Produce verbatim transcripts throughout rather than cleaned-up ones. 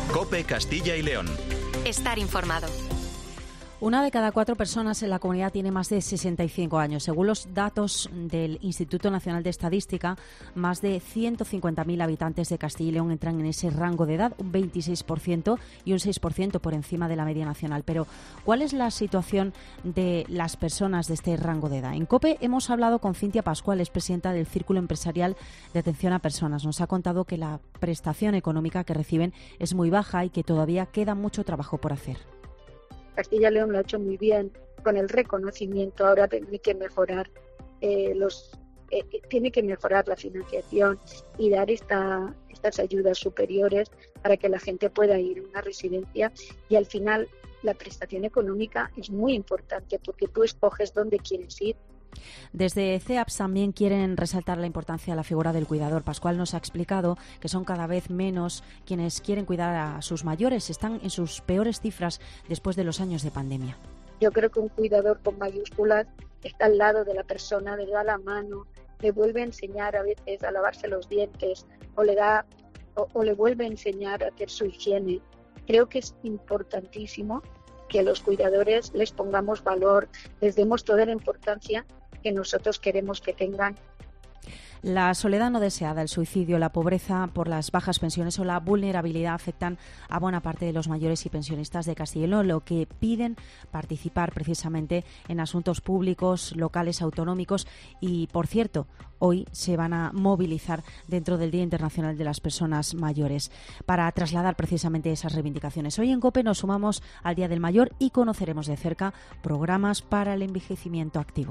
COPE Castilla y León. Estar informado. Una de cada cuatro personas en la comunidad tiene más de sesenta y cinco años. Según los datos del Instituto Nacional de Estadística, más de ciento cincuenta mil habitantes de Castilla y León entran en ese rango de edad, un veintiséis por ciento y un seis por ciento por encima de la media nacional. Pero, ¿cuál es la situación de las personas de este rango de edad? En COPE hemos hablado con Cintia Pascual, es presidenta del Círculo Empresarial de Atención a Personas. Nos ha contado que la prestación económica que reciben es muy baja y que todavía queda mucho trabajo por hacer. Castilla y León lo ha hecho muy bien con el reconocimiento. Ahora tiene que mejorar eh, los eh, tiene que mejorar la financiación y dar esta, estas ayudas superiores para que la gente pueda ir a una residencia, y al final la prestación económica es muy importante porque tú escoges dónde quieres ir. Desde C E A P S también quieren resaltar la importancia de la figura del cuidador. Pascual nos ha explicado que son cada vez menos quienes quieren cuidar a sus mayores. Están en sus peores cifras después de los años de pandemia. Yo creo que un cuidador con mayúsculas está al lado de la persona, le da la mano, le vuelve a enseñar a veces a lavarse los dientes o le da o, o le vuelve a enseñar a hacer su higiene. Creo que es importantísimo que a los cuidadores les pongamos valor, les demos toda la importancia que nosotros queremos que tengan. La soledad no deseada, el suicidio, la pobreza por las bajas pensiones o la vulnerabilidad afectan a buena parte de los mayores y pensionistas de Castilla y León, lo que piden participar precisamente en asuntos públicos, locales, autonómicos y, por cierto, hoy se van a movilizar dentro del Día Internacional de las Personas Mayores para trasladar precisamente esas reivindicaciones. Hoy en COPE nos sumamos al Día del Mayor y conoceremos de cerca programas para el envejecimiento activo.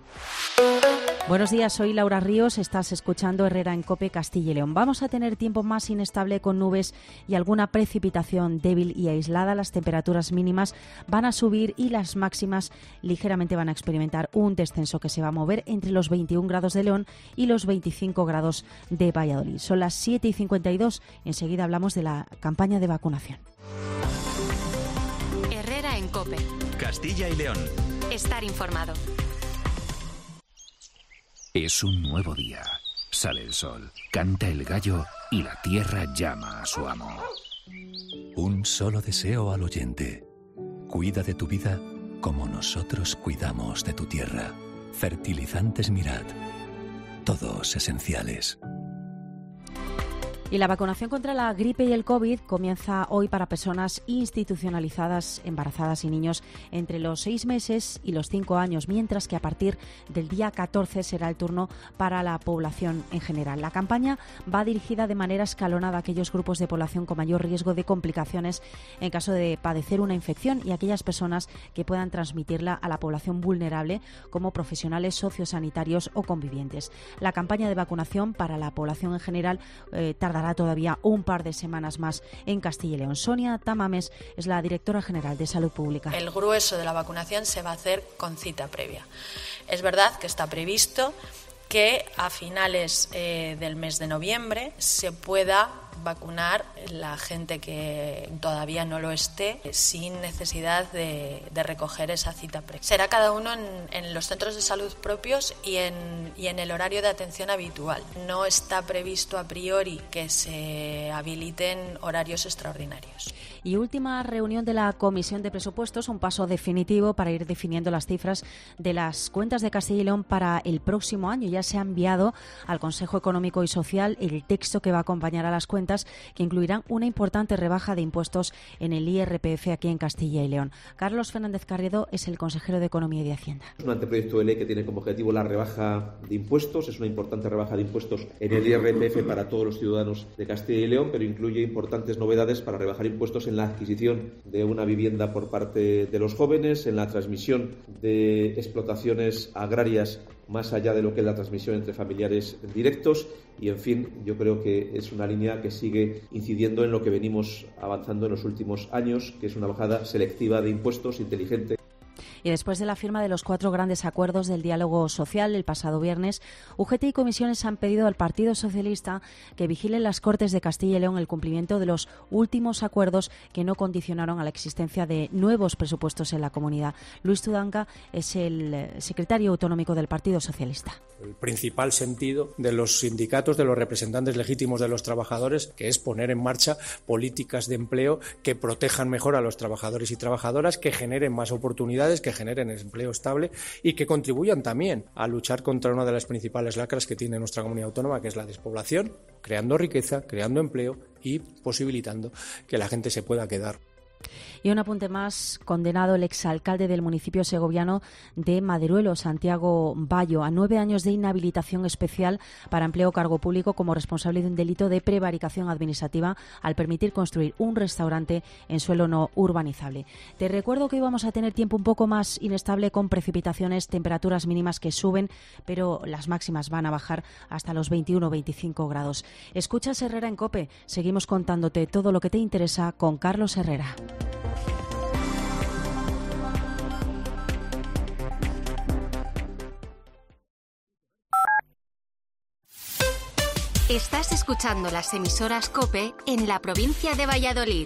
Buenos días, soy Laura Ríos, estás escuchando Herrera en COPE Castilla y León. Vamos a tener tiempo más inestable con nubes y alguna precipitación débil y aislada. Las temperaturas mínimas van a subir y las máximas ligeramente van a experimentar un descenso que se va a mover entre los veintiún grados de León y los veinticinco grados de Valladolid. Son las siete y cincuenta y dos, enseguida hablamos de la campaña de vacunación. Herrera en COPE. Castilla y León. Estar informado. Es un nuevo día. Sale el sol, canta el gallo y la tierra llama a su amo. Un solo deseo al oyente. Cuida de tu vida como nosotros cuidamos de tu tierra. Fertilizantes Mirad. Todos esenciales. Y la vacunación contra la gripe y el COVID comienza hoy para personas institucionalizadas, embarazadas y niños entre los seis meses y los cinco años, mientras que a partir del día catorce será el turno para la población en general. La campaña va dirigida de manera escalonada a aquellos grupos de población con mayor riesgo de complicaciones en caso de padecer una infección y aquellas personas que puedan transmitirla a la población vulnerable, como profesionales sociosanitarios o convivientes. La campaña de vacunación para la población en general eh, tardará todavía un par de semanas más en Castilla y León. Sonia Tamames es la directora general de Salud Pública. El grueso de la vacunación se va a hacer con cita previa. Es verdad que está previsto que a finales eh, del mes de noviembre se pueda vacunar la gente que todavía no lo esté sin necesidad de, de recoger esa cita previa. Será cada uno en, en los centros de salud propios y en, y en el horario de atención habitual. No está previsto a priori que se habiliten horarios extraordinarios. Y última reunión de la Comisión de Presupuestos, un paso definitivo para ir definiendo las cifras de las cuentas de Castilla y León para el próximo año. Ya se ha enviado al Consejo Económico y Social el texto que va a acompañar a las cuentas, que incluirán una importante rebaja de impuestos en el I R P F aquí en Castilla y León. Carlos Fernández Carriedo es el consejero de Economía y de Hacienda. Es un anteproyecto de ley que tiene como objetivo la rebaja de impuestos. Es una importante rebaja de impuestos en el I R P F para todos los ciudadanos de Castilla y León, pero incluye importantes novedades para rebajar impuestos en la adquisición de una vivienda por parte de los jóvenes, en la transmisión de explotaciones agrarias más allá de lo que es la transmisión entre familiares directos y, en fin, yo creo que es una línea que sigue incidiendo en lo que venimos avanzando en los últimos años, que es una bajada selectiva de impuestos inteligente. Y después de la firma de los cuatro grandes acuerdos del diálogo social el pasado viernes, U G T y comisiones han pedido al Partido Socialista que vigile en las Cortes de Castilla y León el cumplimiento de los últimos acuerdos que no condicionaron a la existencia de nuevos presupuestos en la comunidad. Luis Tudanca es el secretario autonómico del Partido Socialista. El principal sentido de los sindicatos, de los representantes legítimos de los trabajadores, que es poner en marcha políticas de empleo que protejan mejor a los trabajadores y trabajadoras, que generen más oportunidades, que generen empleo estable y que contribuyan también a luchar contra una de las principales lacras que tiene nuestra comunidad autónoma, que es la despoblación, creando riqueza, creando empleo y posibilitando que la gente se pueda quedar. Y un apunte más, condenado el exalcalde del municipio segoviano de Maderuelo, Santiago Bayo, a nueve años de inhabilitación especial para empleo o cargo público como responsable de un delito de prevaricación administrativa al permitir construir un restaurante en suelo no urbanizable. Te recuerdo que hoy vamos a tener tiempo un poco más inestable con precipitaciones, temperaturas mínimas que suben, pero las máximas van a bajar hasta los veintiuno a veinticinco grados. Escuchas Herrera en COPE. Seguimos contándote todo lo que te interesa con Carlos Herrera. Estás escuchando las emisoras COPE en la provincia de Valladolid.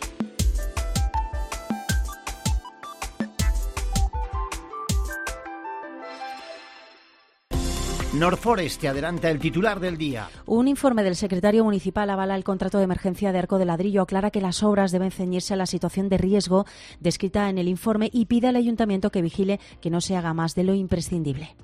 Norforest te adelanta el titular del día. Un informe del secretario municipal avala el contrato de emergencia de Arco de Ladrillo, aclara que las obras deben ceñirse a la situación de riesgo descrita en el informe y pide al ayuntamiento que vigile que no se haga más de lo imprescindible.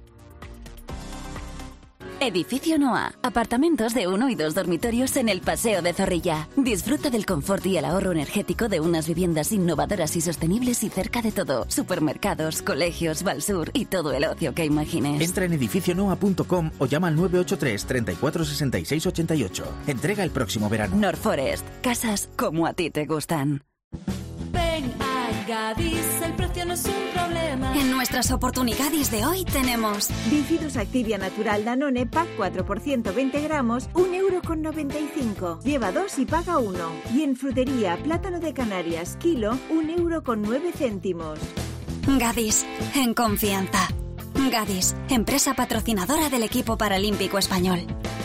Edificio Noa. Apartamentos de uno y dos dormitorios en el Paseo de Zorrilla. Disfruta del confort y el ahorro energético de unas viviendas innovadoras y sostenibles y cerca de todo. Supermercados, colegios, Valsur y todo el ocio que imagines. Entra en edificio noa punto com o llama al nueve ocho tres, treinta y cuatro, sesenta y seis, ochenta y ocho. Entrega el próximo verano. Norforest. Casas como a ti te gustan. Ven a Gadis, el precio no es un problema. En nuestras oportunidades de hoy tenemos Bifidus Activia Natural Danone Pack cuatro por ciento veinte gramos, un euro con noventa y cinco. Lleva dos y paga uno. Y en frutería, plátano de Canarias, kilo, un euro con nueve céntimos. Gadis, en confianza. Gadis, empresa patrocinadora del equipo paralímpico español.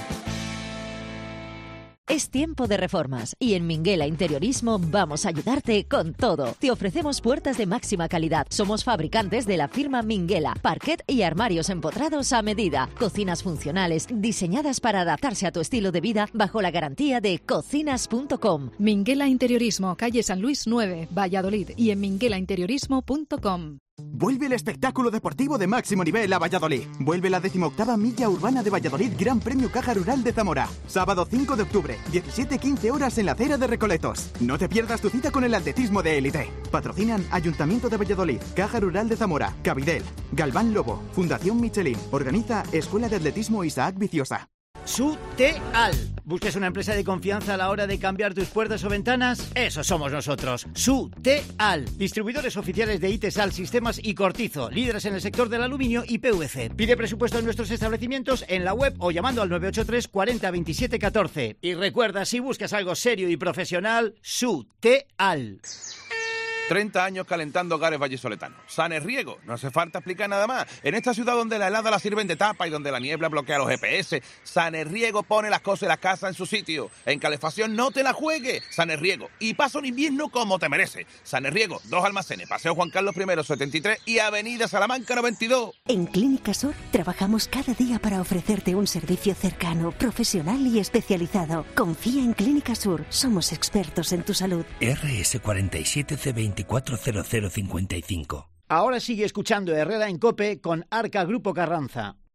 Es tiempo de reformas y en Minguela Interiorismo vamos a ayudarte con todo. Te ofrecemos puertas de máxima calidad. Somos fabricantes de la firma Minguela, parquet y armarios empotrados a medida. Cocinas funcionales diseñadas para adaptarse a tu estilo de vida bajo la garantía de cocinas punto com. Minguela Interiorismo, calle San Luis nueve, Valladolid y en minguela interiorismo punto com. Vuelve el espectáculo deportivo de máximo nivel a Valladolid. Vuelve la decimoctava Milla Urbana de Valladolid Gran Premio Caja Rural de Zamora. Sábado cinco de octubre, diecisiete quince horas en la acera de Recoletos. No te pierdas tu cita con el atletismo de élite. Patrocinan Ayuntamiento de Valladolid, Caja Rural de Zamora, Cabidel, Galván Lobo, Fundación Michelin. Organiza Escuela de Atletismo Isaac Viciosa. Suteal. ¿Buscas una empresa de confianza a la hora de cambiar tus puertas o ventanas? Eso somos nosotros. Suteal. Distribuidores oficiales de Itesal, Sistemas y Cortizo. Líderes en el sector del aluminio y P V C. Pide presupuesto en nuestros establecimientos en la web o llamando al nueve ocho tres, cuarenta, veintisiete, catorce. Y recuerda, si buscas algo serio y profesional, Suteal. treinta años calentando hogares vallisoletanos. Sanes Riego, no hace falta explicar nada más. En esta ciudad donde la helada la sirven de tapa y donde la niebla bloquea los G P S, Sanes Riego pone las cosas y las casas en su sitio. En calefacción no te la juegues. Sanes Riego. Y pasa un invierno como te merece. Sanes Riego, dos almacenes, Paseo Juan Carlos I, setenta y tres y Avenida Salamanca noventa y dos. En Clínica Sur trabajamos cada día para ofrecerte un servicio cercano, profesional y especializado. Confía en Clínica Sur. Somos expertos en tu salud. R S cuarenta y siete C veinticuatro cero cero cincuenta y cinco. Ahora sigue escuchando Herrera en COPE con Arca Grupo Carranza.